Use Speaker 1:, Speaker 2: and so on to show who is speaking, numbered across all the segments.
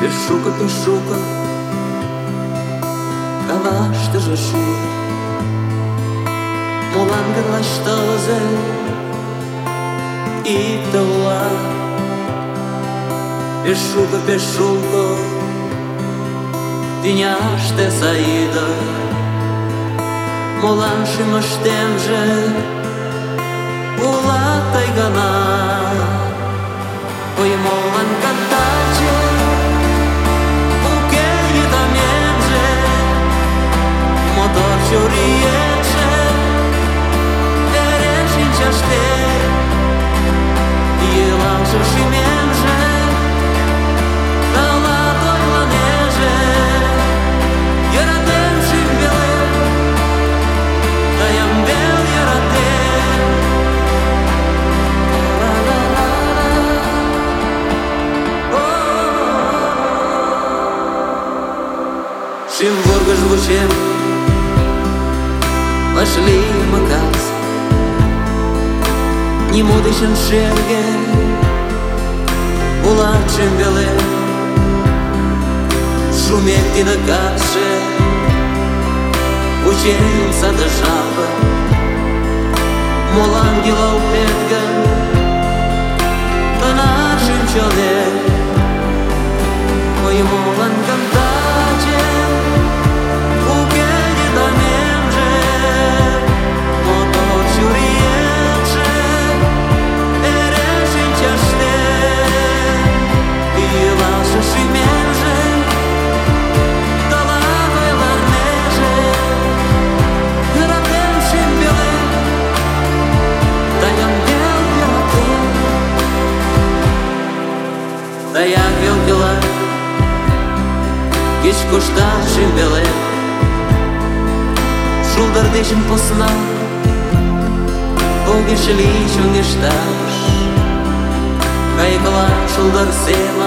Speaker 1: Пешука, кавашты жашу, молан гырлашталзе иктауа. Пешука, тиняште саида, молан шимаштемже ула тайгана. Ой, молан кантаче motor cioriecze, ereșinceaște, el alță și mięże, da la doi la neже, era tem și bele, da i-am bel, era tem. La la la la, și-n vorgă žvučem, пошли в маказ, не модышен шерге, улачем беле, шумек ти на каше, учимся до жаба, мол ангела упетка, то нашим человек, ой, молан кантаче, укеди до менже. Da jak wielkila, geç koştaşım bele, şuldar deşim posna, o geçli şungeştaş, kaykıla şuldar sema,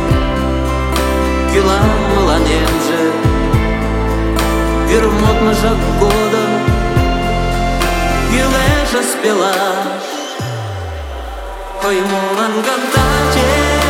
Speaker 1: килам младенже, вермотна жак года, килежа спела, ой, молан кантаче.